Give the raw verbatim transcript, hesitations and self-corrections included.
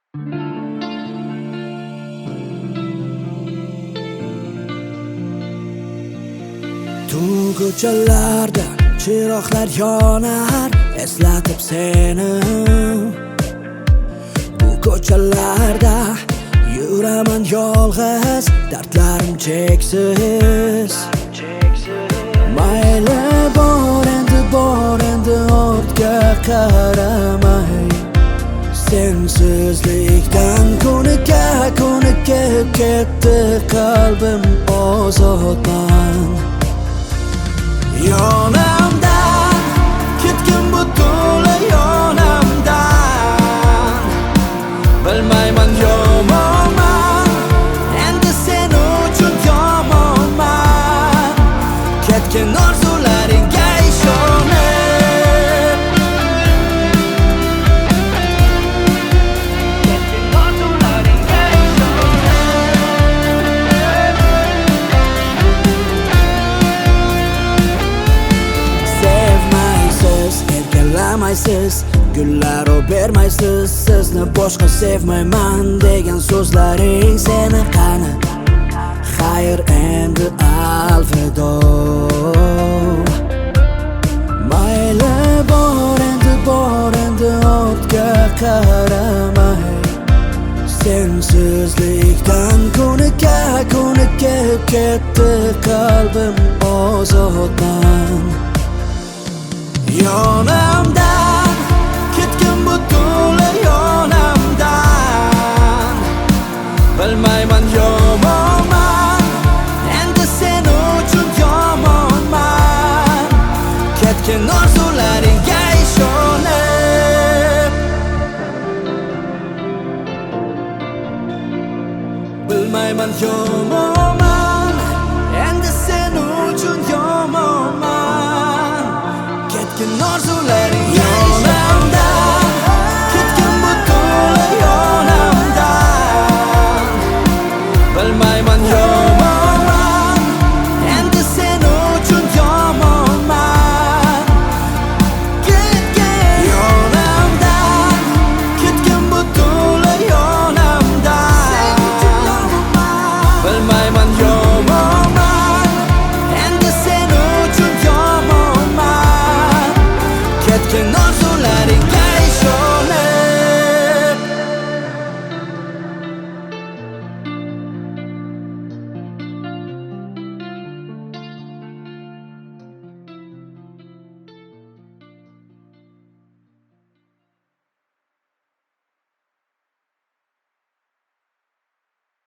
Tun ko'chalarda chiroqlar yonar, eslatib seni. Bu ko'chalarda yuraman yolg'iz, dardlarim cheksiz. Mayli bor endi, bor endi ortga qaramay. Sensizlikdan ko'nika ko'nikib ketdi qalbim, ozodman. Yonimdan ketgin butunlay yonimdan. Bilmayman yomonman, endi sen uchun yomonman. Ketgin orzularingga ishonib, ketgin orzularingga erkalamaysiz, gullar bermaysiz. Sizni boshqa sevmayman degan so'zlaring seni qani? Xayr endi alvido. Mayli bor endi, bor endi ortga qaramay. Sensizlikdan ko'nika ko'nikib ketdi qalbim, ozodman. Yonimdan ketgin butunlay yonimdan. Bilmayman yomonman, endi sen uchun yomonman. Ketgin orzularingga ishonib, bilmayman yomonman, endi sen uchun yomonman. Ketgin orzularingga